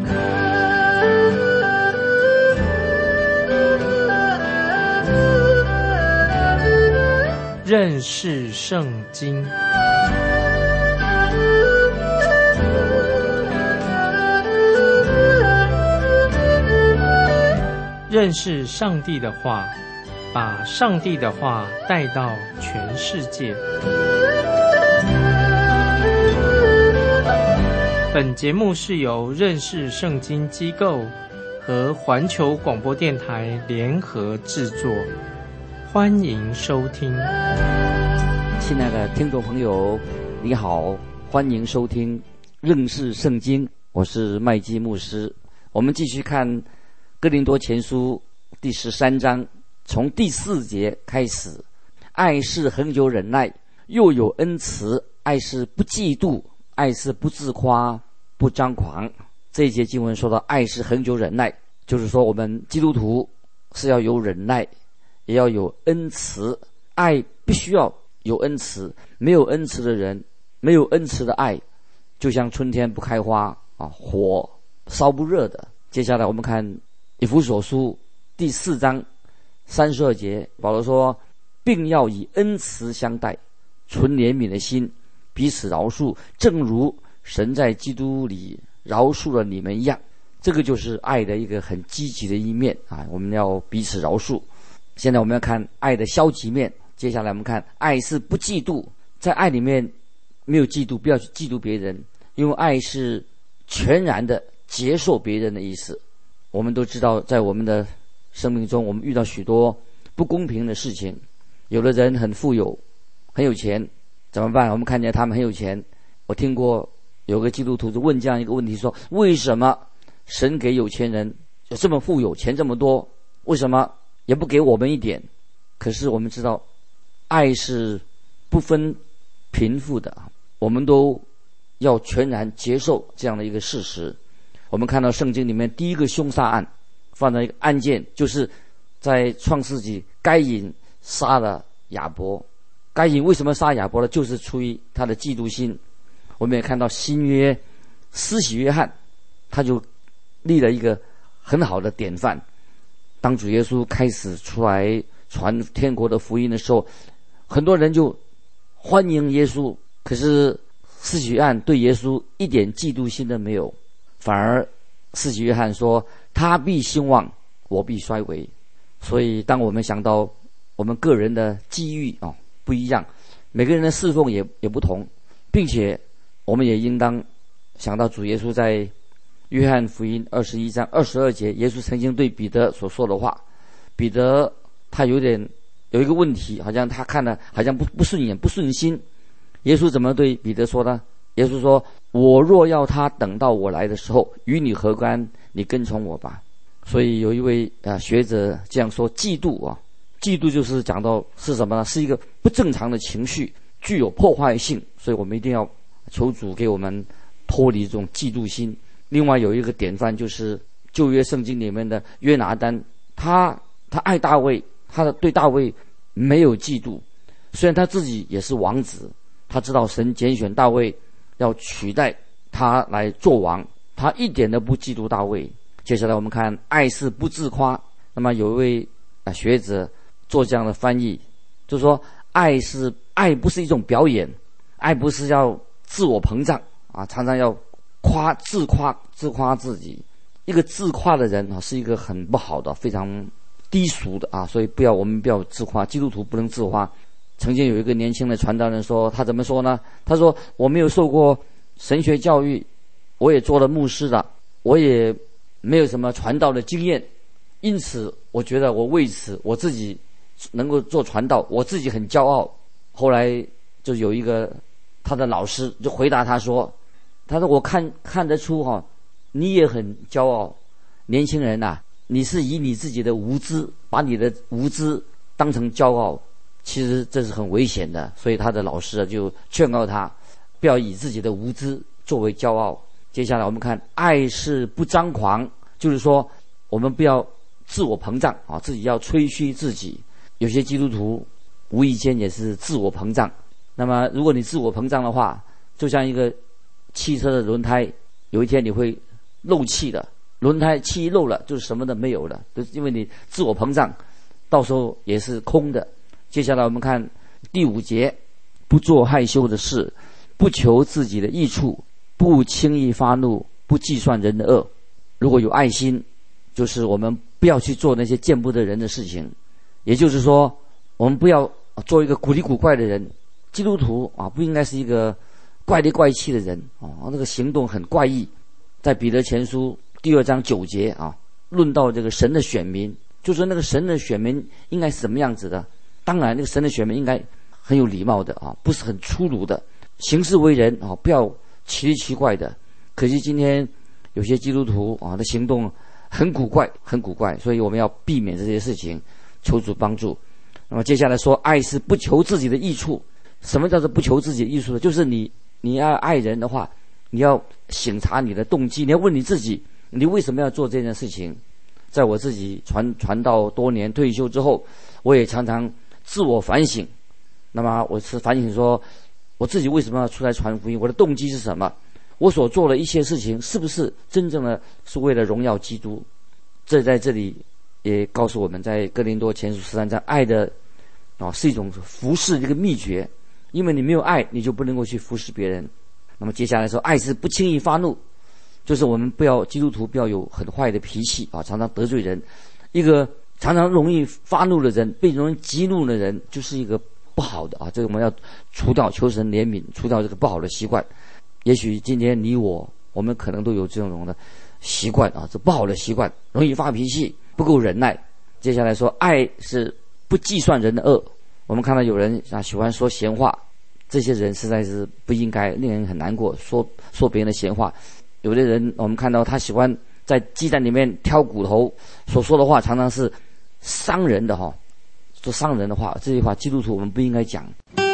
认识圣经。认识上帝的话，把上帝的话带到全世界。本节目是由认识圣经机构和环球广播电台联合制作，欢迎收听。 亲爱的听众朋友，你好，欢迎收听认识圣经，我是麦基牧师。我们继续看哥林多前书第13章，从第4节开始。爱是恒久忍耐，又有恩慈；爱是不嫉妒，爱是不自夸，不张狂。这一节经文说到爱是恒久忍耐，就是说我们基督徒是要有忍耐，也要有恩慈。爱必须要有恩慈，没有恩慈的人，没有恩慈的爱，就像春天不开花啊，火烧不热的。接下来我们看以弗所书第4章32节，保罗说，并要以恩慈相待，存怜悯的心，彼此饶恕，正如神在基督里饶恕了你们一样。这个就是爱的一个很积极的一面啊！我们要彼此饶恕。现在我们要看爱的消极面。接下来我们看爱是不嫉妒，在爱里面没有嫉妒，不要去嫉妒别人，因为爱是全然的接受别人的意思。我们都知道，在我们的生命中，我们遇到许多不公平的事情。有的人很富有，很有钱，怎么办？我们看见他们很有钱。我听过有个基督徒就问这样一个问题，说为什么神给有钱人这么富有，钱这么多，为什么也不给我们一点？可是我们知道，爱是不分贫富的，我们都要全然接受这样的一个事实。我们看到圣经里面第一个凶杀案，放在一个案件，就是在创世纪，该隐杀了亚伯。该隐为什么杀亚伯呢？就是出于他的嫉妒心。我们也看到新约施洗约翰，他就立了一个很好的典范。当主耶稣开始出来传天国的福音的时候，很多人就欢迎耶稣，可是施洗约翰对耶稣一点嫉妒心都没有，反而施洗约翰说，他必兴旺，我必衰微。所以当我们想到我们个人的机遇不一样，每个人的侍奉也不同，并且我们也应当想到主耶稣在约翰福音21章22节，耶稣曾经对彼得所说的话。彼得他有一个问题，好像他看了好像不顺眼，不顺心。耶稣怎么对彼得说呢？耶稣说，我若要他等到我来的时候，与你何干？你跟从我吧。所以有一位学者这样说，嫉妒嫉妒就是讲到是什么呢？是一个不正常的情绪，具有破坏性。所以我们一定要求主给我们脱离这种嫉妒心。另外有一个典范，就是旧约圣经里面的约拿单，他爱大卫，他对大卫没有嫉妒。虽然他自己也是王子，他知道神拣选大卫要取代他来做王，他一点都不嫉妒大卫。接下来我们看爱是不自夸。那么有一位学者做这样的翻译，就说爱不是一种表演，爱不是要自我膨胀常常要自夸自己。一个自夸的人是一个很不好的，非常低俗的所以我们不要自夸，基督徒不能自夸。曾经有一个年轻的传道人说，他怎么说呢？他说，我没有受过神学教育，我也做了牧师了，我也没有什么传道的经验，因此我觉得为此我自己能够做传道，我自己很骄傲。后来就有一个他的老师就回答他说，我看得出你也很骄傲，年轻人你是以你自己的无知，把你的无知当成骄傲，其实这是很危险的。所以他的老师就劝告他，不要以自己的无知作为骄傲。接下来我们看爱是不张狂，就是说我们不要自我膨胀自己要吹嘘自己。有些基督徒无意间也是自我膨胀。那么如果你自我膨胀的话，就像一个汽车的轮胎，有一天你会漏气的，轮胎气漏了就是什么都没有了，就是因为你自我膨胀，到时候也是空的。接下来我们看第5节，不做害羞的事，不求自己的益处，不轻易发怒，不计算人的恶。如果有爱心，就是我们不要去做那些见不得人的事情，也就是说我们不要做一个古里古怪的人。基督徒不应该是一个怪里怪气的人那个行动很怪异。在彼得前书第2章9节论到这个神的选民，就是那个神的选民应该是什么样子的。当然那个神的选民应该很有礼貌的不是很粗鲁的，行事为人不要奇里奇怪的。可惜今天有些基督徒的行动很古怪，所以我们要避免这些事情，求主帮助。那么接下来说，爱是不求自己的益处。什么叫做不求自己的益处呢？就是你要爱人的话，你要省察你的动机，你要问你自己，你为什么要做这件事情。在我自己传道多年退休之后，我也常常自我反省。那么我是反省说，我自己为什么要出来传福音，我的动机是什么，我所做的一些事情是不是真正的是为了荣耀基督。这在这里也告诉我们，在哥林多前书13章，爱的是一种服侍的一个秘诀，因为你没有爱，你就不能够去服侍别人。那么接下来说，爱是不轻易发怒，就是我们基督徒不要有很坏的脾气常常得罪人。一个常常容易发怒的人，被容易激怒的人，就是一个不好的这个我们要除掉，求神怜悯，除掉这个不好的习惯。也许今天你我们可能都有这种的习惯这不好的习惯，容易发脾气，不够忍耐。接下来说，爱是不计算人的恶。我们看到有人喜欢说闲话，这些人实在是不应该，令人很难过，说别人的闲话。有的人我们看到他喜欢在鸡蛋里面挑骨头，所说的话常常是伤人的说伤人的话，这些话基督徒我们不应该讲。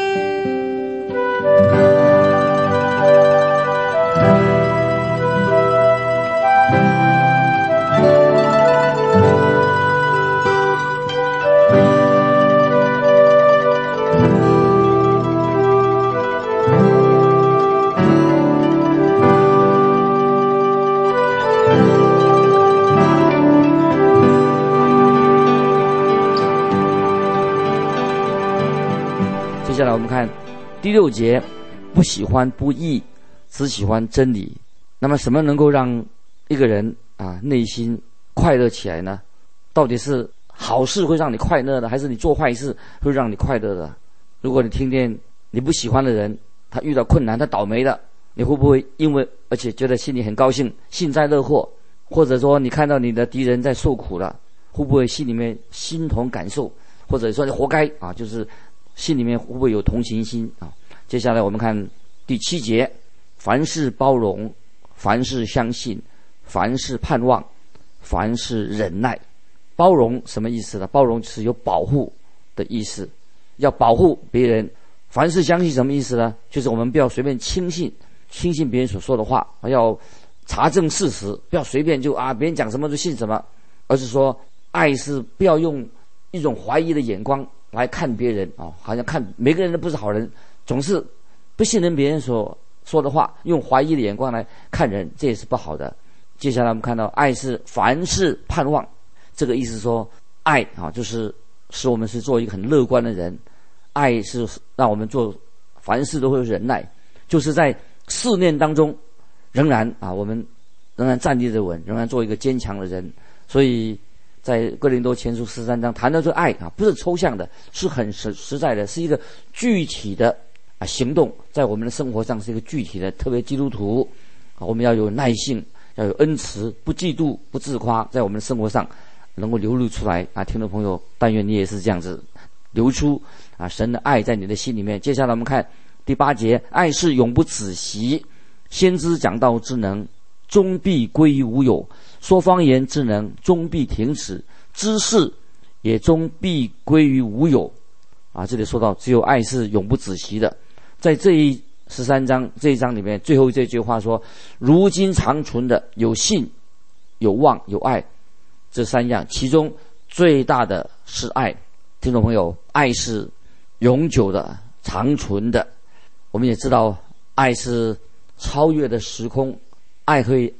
接下来我们看第6节，不喜欢不义，只喜欢真理。那么什么能够让一个人内心快乐起来呢？到底是好事会让你快乐的，还是你做坏事会让你快乐的？如果你听见你不喜欢的人他遇到困难，他倒霉了，你会不会因为而且觉得心里很高兴，幸灾乐祸？或者说你看到你的敌人在受苦了，会不会心里面心同感受？或者说你活该就是心里面会不会有同情心接下来我们看第7节，凡事包容，凡事相信，凡事盼望，凡事忍耐。包容什么意思呢？包容是有保护的意思，要保护别人。凡事相信什么意思呢？就是我们不要随便轻信别人所说的话，要查证事实，不要随便就别人讲什么就信什么，而是说爱是不要用一种怀疑的眼光来看别人好像看每个人都不是好人，总是不信任别人所说的话，用怀疑的眼光来看人，这也是不好的。接下来我们看到爱是凡事盼望，这个意思说爱就是使我们是做一个很乐观的人，爱是让我们做凡事都会忍耐，就是在试炼当中仍然我们仍然站立得稳，仍然做一个坚强的人。所以在哥林多前书13章谈到这个爱不是抽象的，是很实在的，是一个具体的行动，在我们的生活上是一个具体的。特别基督徒我们要有耐性，要有恩慈，不嫉妒，不自夸，在我们的生活上能够流露出来听众朋友，但愿你也是这样子流出神的爱在你的心里面。接下来我们看第8节，爱是永不止息，先知讲道之能终必归于无有，说方言之能终必停止，知识也终必归于无有这里说到只有爱是永不止息的。在这13章这一章里面，最后这句话说，如今长存的有信，有望，有爱，这3样，其中最大的是爱。听众朋友，爱是永久的，长存的。我们也知道爱是超越的时空，爱可以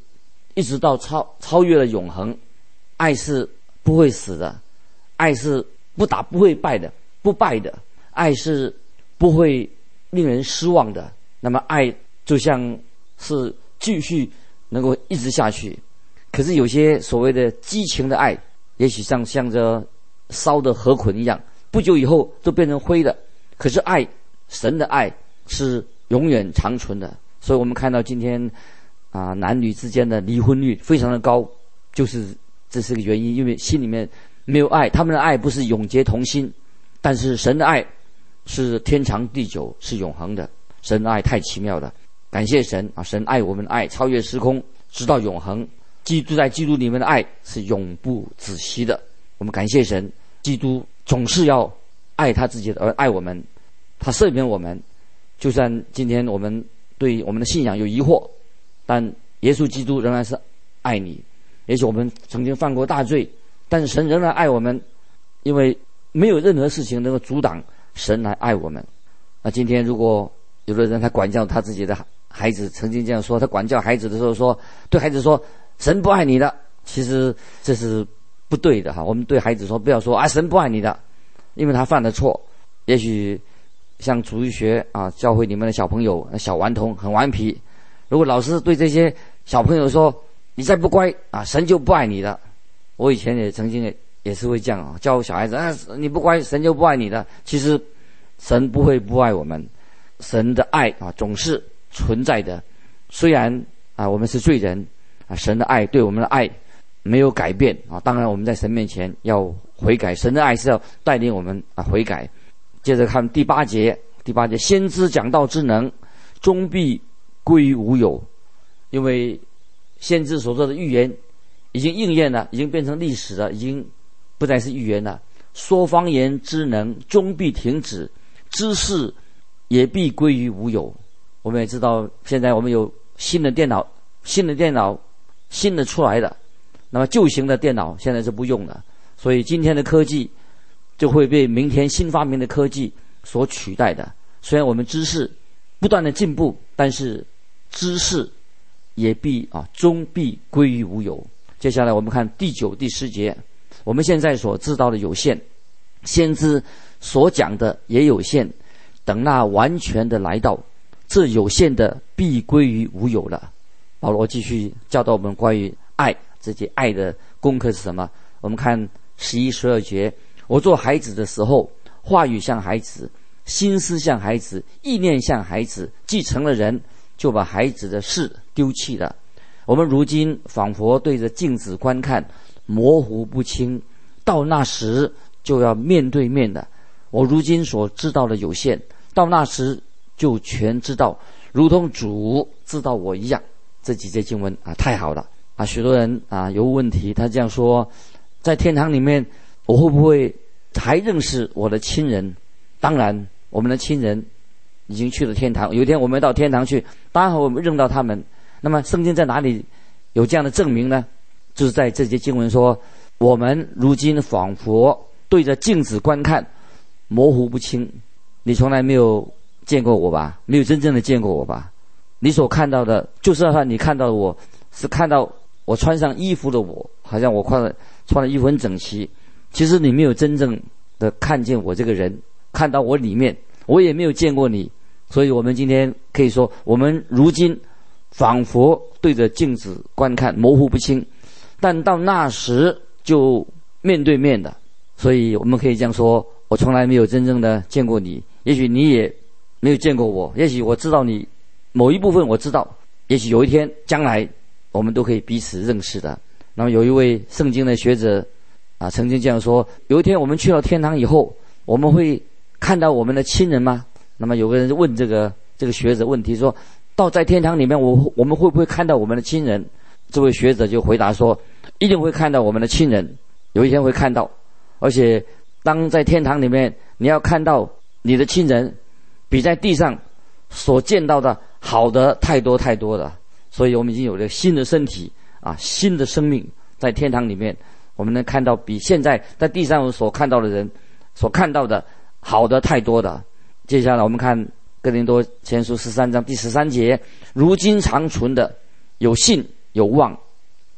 一直到超越了永恒。爱是不会死的，爱是不会败的，不败的，爱是不会令人失望的。那么爱就像是继续能够一直下去。可是有些所谓的激情的爱，也许像着烧的河捆一样，不久以后都变成灰的。可是爱，神的爱是永远长存的。所以我们看到今天男女之间的离婚率非常的高，就是这是个原因，因为心里面没有爱，他们的爱不是永结同心，但是神的爱是天长地久，是永恒的。神的爱太奇妙了，感谢神神爱我们的爱超越时空，直到永恒。基督在基督里面的爱是永不止息的。我们感谢神，基督总是要爱他自己的，而爱我们，他赦免我们。就算今天我们对我们的信仰有疑惑，但耶稣基督仍然是爱你。也许我们曾经犯过大罪，但是神仍然爱我们，因为没有任何事情能够阻挡神来爱我们。那今天如果有的人他管教他自己的孩子，曾经这样说，他管教孩子的时候说，对孩子说神不爱你的，其实这是不对的我们对孩子说，不要说神不爱你的，因为他犯了错。也许像主日学教会里面的小朋友小顽童很顽皮，如果老师对这些小朋友说你再不乖神就不爱你的。我以前也曾经也是会这样教小孩子你不乖神就不爱你的。其实神不会不爱我们，神的爱总是存在的。虽然我们是罪人神的爱对我们的爱没有改变当然我们在神面前要悔改，神的爱是要带领我们悔改。接着看第八节，先知讲道之能终必归于无有。因为先知所做的预言已经应验了，已经变成历史了，已经不再是预言了。说方言之能终必停止，知识也必归于无有。我们也知道现在我们有新的电脑新的出来的，那么旧型的电脑现在是不用的，所以今天的科技就会被明天新发明的科技所取代的。虽然我们知识不断的进步，但是知识也必终必归于无有。接下来我们看第9、第10节，我们现在所知道的有限，先知所讲的也有限，等那完全的来到，这有限的必归于无有了。保罗继续教导我们关于爱，这些爱的功课是什么？我们看11、12节，我做孩子的时候，话语像孩子，心思像孩子，意念像孩子，既成了人，就把孩子的事丢弃了。我们如今仿佛对着镜子观看，模糊不清，到那时就要面对面的。我如今所知道的有限，到那时就全知道，如同主知道我一样。这几节经文太好了许多人有问题，他这样说，在天堂里面我会不会还认识我的亲人？当然我们的亲人已经去了天堂，有一天我们到天堂去，当然我们认到他们。那么圣经在哪里有这样的证明呢？就是在这节经文说，我们如今仿佛对着镜子观看，模糊不清。你从来没有见过我吧？没有真正的见过我吧？你所看到的，就是你看到的我，是看到我穿上衣服的我，好像我穿的衣服很整齐。其实你没有真正的看见我这个人，看到我里面，我也没有见过你。所以我们今天可以说，我们如今仿佛对着镜子观看，模糊不清，但到那时就面对面的。所以我们可以这样说，我从来没有真正的见过你，也许你也没有见过我，也许我知道你某一部分，我知道，也许有一天将来我们都可以彼此认识的。那么有一位圣经的学者曾经这样说，有一天我们去到天堂以后，我们会看到我们的亲人吗？那么有个人问这个学者问题说，到在天堂里面我们会不会看到我们的亲人？这位学者就回答说，一定会看到我们的亲人，有一天会看到。而且当在天堂里面你要看到你的亲人，比在地上所见到的好的太多太多了。所以我们已经有了新的身体新的生命，在天堂里面我们能看到比现在在地上所看到的人所看到的好的太多的。接下来我们看哥林多前书13章第13节，如今长存的有信有望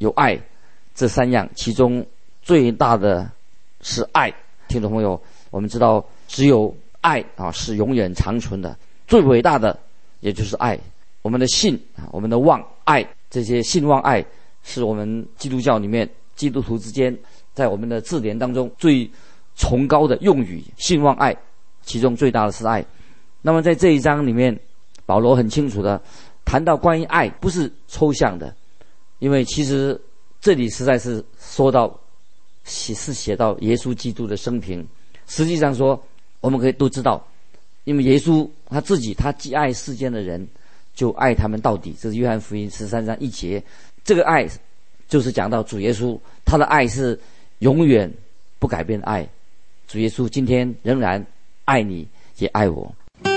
有爱，这3样，其中最大的是爱。听众朋友，我们知道只有爱是永远长存的，最伟大的也就是爱。我们的信我们的望爱，这些信望爱是我们基督教里面基督徒之间在我们的字典当中最崇高的用语，信望爱，其中最大的是爱。那么在这一章里面，保罗很清楚的谈到关于爱，不是抽象的，因为其实这里实在是说到写到耶稣基督的生平。实际上说，我们可以都知道，因为耶稣他自己，他既爱世间的人，就爱他们到底。这是约翰福音13章1节。这个爱就是讲到主耶稣，他的爱是永远不改变的爱。主耶稣今天仍然爱你，也爱我。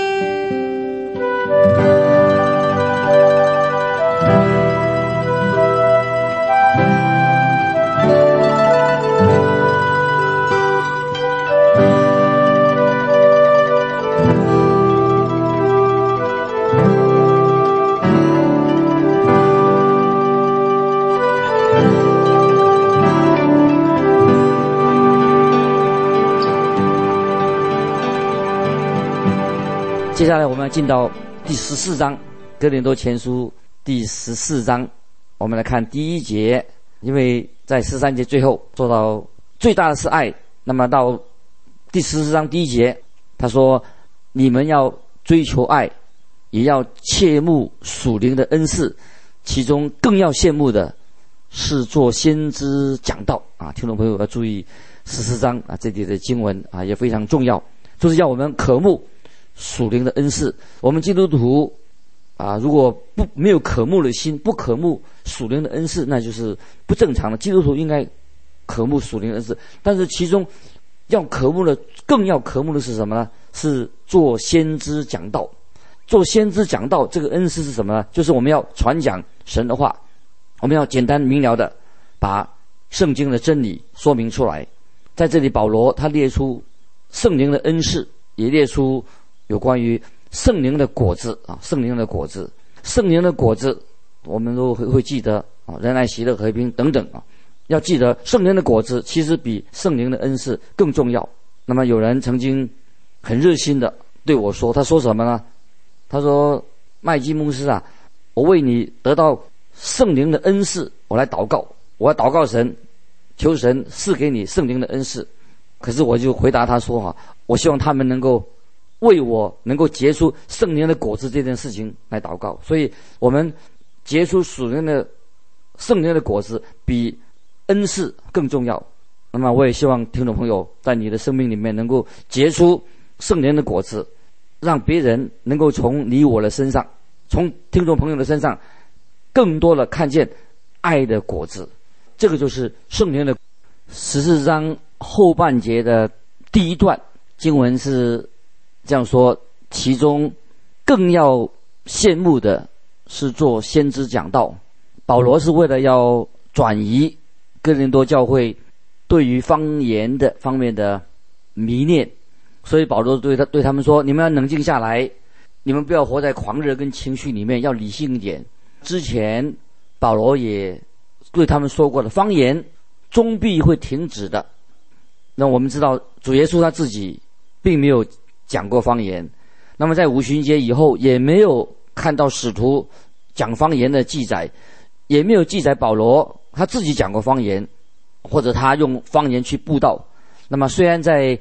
接下来我们要进到第14章，哥林多前书第14章，我们来看第1节。因为在13节最后做到最大的是爱，那么到第14章第1节，他说你们要追求爱，也要切慕属灵的恩赐，其中更要羡慕的是做先知讲道听众朋友要注意14章这里的经文也非常重要，就是要我们渴慕属灵的恩赐。我们基督徒如果没有渴慕的心，不渴慕属灵的恩赐，那就是不正常的。基督徒应该渴慕属灵的恩赐，但是其中更要渴慕的是什么呢？是做先知讲道。做先知讲道这个恩赐是什么呢？就是我们要传讲神的话，我们要简单明了的把圣经的真理说明出来。在这里保罗他列出圣灵的恩赐，也列出有关于圣灵的果子圣灵的果子，圣灵的果子我们都会记得仁爱、喜乐、和平等等要记得圣灵的果子其实比圣灵的恩赐更重要。那么有人曾经很热心的对我说，他说什么呢？他说麦基牧师我为你得到圣灵的恩赐我来祷告，我要祷告神，求神赐给你圣灵的恩赐。可是我就回答他说我希望他们能够为我能够结出圣灵的果子这件事情来祷告。所以我们结出属灵的圣灵的果子比恩赐更重要。那么我也希望听众朋友在你的生命里面能够结出圣灵的果子，让别人能够从你我的身上，从听众朋友的身上更多的看见爱的果子。这个就是圣灵的。14章后半节的第1段经文是这样说，其中更要羡慕的是做先知讲道。保罗是为了要转移哥林多教会对于方言的方面的迷恋，所以保罗对他们说，你们要冷静下来，你们不要活在狂热跟情绪里面，要理性一点。之前保罗也对他们说过的，方言终必会停止的。那我们知道主耶稣他自己并没有讲过方言，那么在五旬节以后也没有看到使徒讲方言的记载，也没有记载保罗他自己讲过方言，或者他用方言去布道。那么虽然在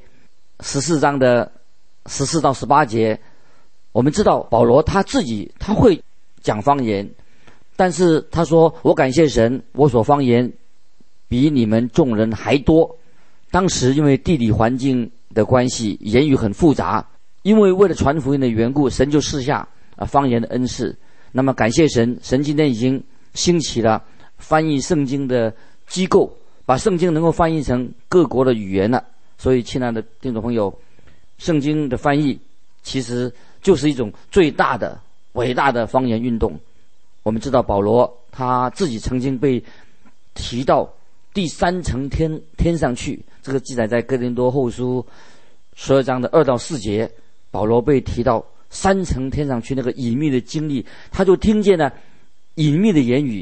14章的14到18节我们知道保罗他自己他会讲方言，但是他说，我感谢神，我所方言比你们众人还多。当时因为地理环境的关系，言语很复杂，因为为了传福音的缘故，神就赐下方言的恩赐。那么感谢神，神今天已经兴起了翻译圣经的机构，把圣经能够翻译成各国的语言了。所以亲爱的听众朋友，圣经的翻译其实就是一种最大的伟大的方言运动。我们知道保罗他自己曾经被提到第3层天上去，这个记载在哥林多后书12章的2到4节，保罗被提到3层天上去那个隐秘的经历，他就听见了隐秘的言语，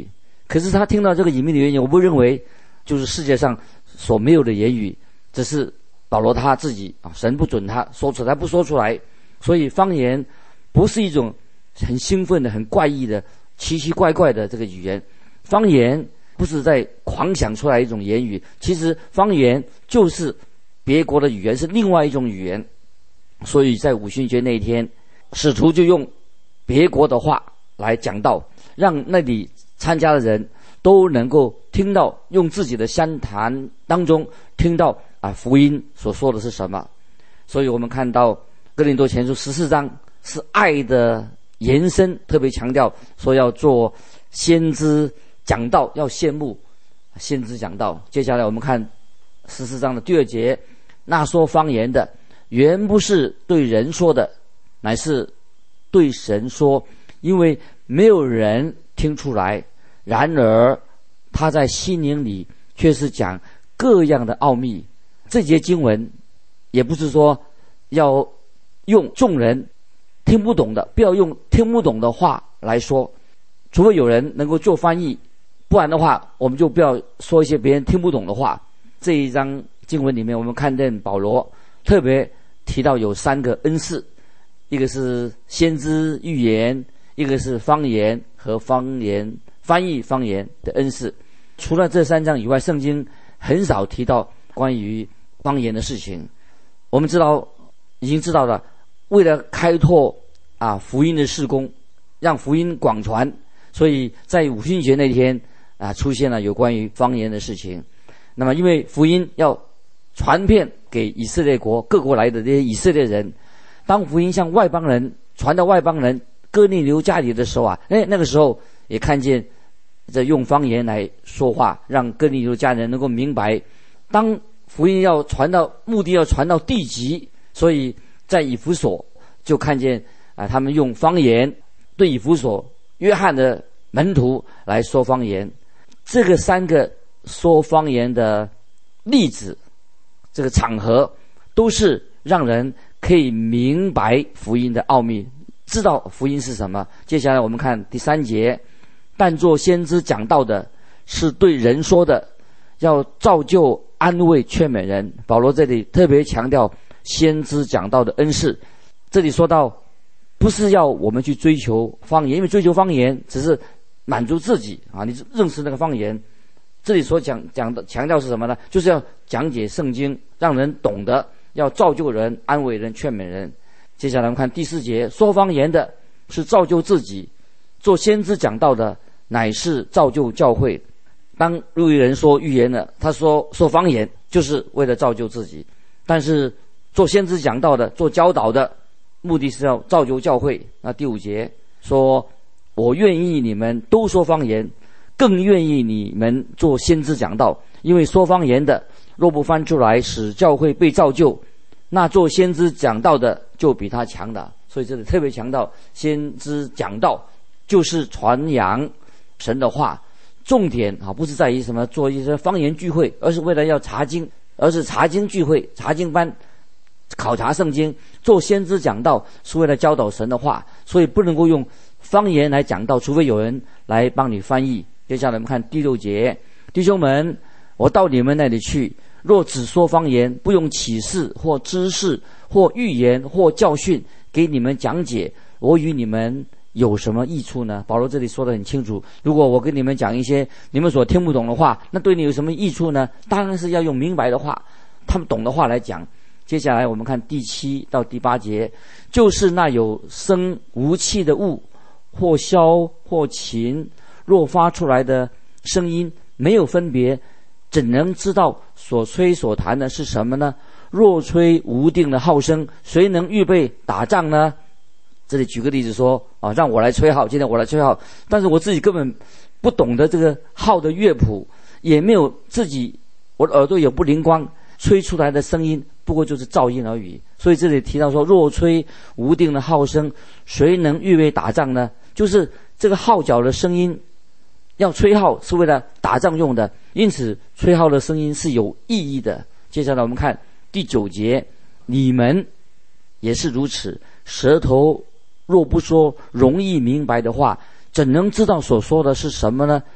可是他听到这个隐秘的言语，我不认为就是世界上所没有的言语，只是保罗他自己神不准他说出来，不说出来。所以方言不是一种很兴奋的、很怪异的、奇奇怪怪的这个语言。方言不是在狂想出来一种言语，其实方言就是别国的语言，是另外一种语言。所以在五旬节那一天，使徒就用别国的话来讲道，让那里参加的人都能够听到，用自己的乡谈当中听到福音所说的是什么。所以我们看到哥林多前书14章是爱的延伸，特别强调说要做先知讲道，要羡慕先知讲道。接下来我们看14章的第2节，那说方言的原不是对人说的，乃是对神说，因为没有人听出来，然而他在心灵里却是讲各样的奥秘。这节经文也不是说要用众人听不懂的，不要用听不懂的话来说，除非有人能够做翻译，不然的话我们就不要说一些别人听不懂的话。这一章经文里面，我们看见保罗特别提到有3个恩赐，一个是先知预言，一个是方言和方言翻译方言的恩赐。除了这3章以外，圣经很少提到关于方言的事情。我们已经知道了，为了开拓福音的事工，让福音广传，所以在五旬节那天出现了有关于方言的事情。那么因为福音要传遍给以色列国各国来的这些以色列人，当福音向外邦人传到外邦人哥尼流家里的时候那个时候也看见这用方言来说话，让哥尼流家人能够明白，当福音要传到目的要传到地极，所以在以弗所就看见他们用方言对以弗所约翰的门徒来说方言。这个3个说方言的例子，这个场合都是让人可以明白福音的奥秘，知道福音是什么。接下来我们看第3节，但做先知讲道的是对人说的，要造就安慰劝勉人。保罗这里特别强调先知讲道的恩赐，这里说到不是要我们去追求方言，因为追求方言只是满足自己你认识那个方言。这里所讲的强调是什么呢？就是要讲解圣经，让人懂得，要造就人、安慰人、劝勉人。接下来我们看第4节，说方言的是造就自己，做先知讲道的乃是造就教会。当路易人说预言了，他说方言就是为了造就自己，但是做先知讲道的、做教导的目的是要造就教会。那第5节说，我愿意你们都说方言，更愿意你们做先知讲道，因为说方言的若不翻出来使教会被造就，那做先知讲道的就比他强的。所以这里特别强调先知讲道就是传扬神的话，重点不是在于什么做一些方言聚会，而是为了要查经，而是查经聚会、查经班考察圣经。做先知讲道是为了教导神的话，所以不能够用方言来讲道，除非有人来帮你翻译。接下来我们看第6节，弟兄们，我到你们那里去，若只说方言，不用启示或知识或预言或教训给你们讲解，我与你们有什么益处呢？保罗这里说得很清楚，如果我跟你们讲一些你们所听不懂的话，那对你有什么益处呢？当然是要用明白的话，他们懂的话来讲。接下来我们看第7到第8节，就是那有声无气的物，或箫或琴，若发出来的声音没有分别，怎能知道所吹所弹的是什么呢？若吹无定的号声，谁能预备打仗呢？这里举个例子说让我来吹号，今天我来吹号，但是我自己根本不懂得这个号的乐谱，也没有我的耳朵也不灵光，吹出来的声音不过就是噪音而已。所以这里提到说，若吹无定的号声，谁能预备打仗呢？就是这个号角的声音，要吹号是为了打仗用的，因此吹号的声音是有意义的。接下来我们看第9节，你们也是如此，舌头若不说容易明白的话，怎能知道所说的是什么呢？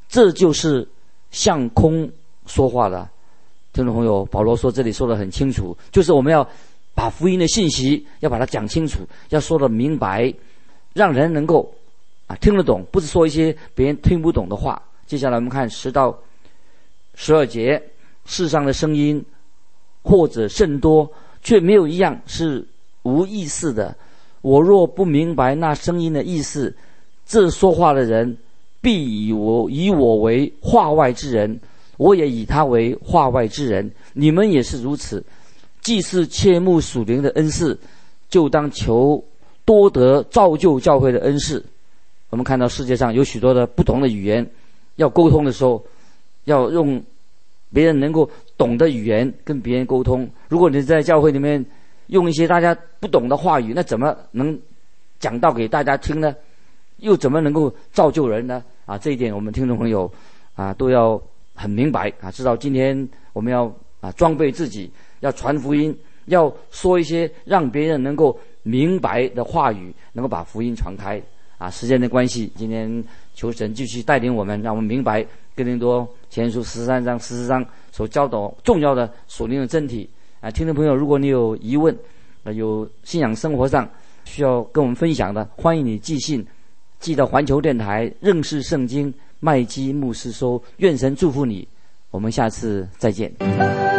这就是向空说话的。听众朋友，保罗说这里说得很清楚，就是我们要把福音的信息要把它讲清楚，要说得明白，让人能够听得懂，不是说一些别人听不懂的话。接下来我们看10到12节，世上的声音或者甚多，却没有一样是无意思的。我若不明白那声音的意思，这说话的人必以我为话外之人，我也以他为话外之人。你们也是如此。既是切慕属灵的恩赐，就当求多得造就教会的恩赐。我们看到世界上有许多的不同的语言，要沟通的时候，要用别人能够懂的语言跟别人沟通。如果你在教会里面用一些大家不懂的话语，那怎么能讲道给大家听呢？又怎么能够造就人呢？这一点我们听众朋友都要很明白知道今天我们要装备自己，要传福音，要说一些让别人能够明白的话语，能够把福音传开时间的关系，今天求神继续带领我们，让我们明白哥林多前书13章14章所教导重要的属灵的真理听众朋友，如果你有疑问有信仰生活上需要跟我们分享的，欢迎你寄信寄到环球电台认识圣经麦基牧师收。愿神祝福你，我们下次再见。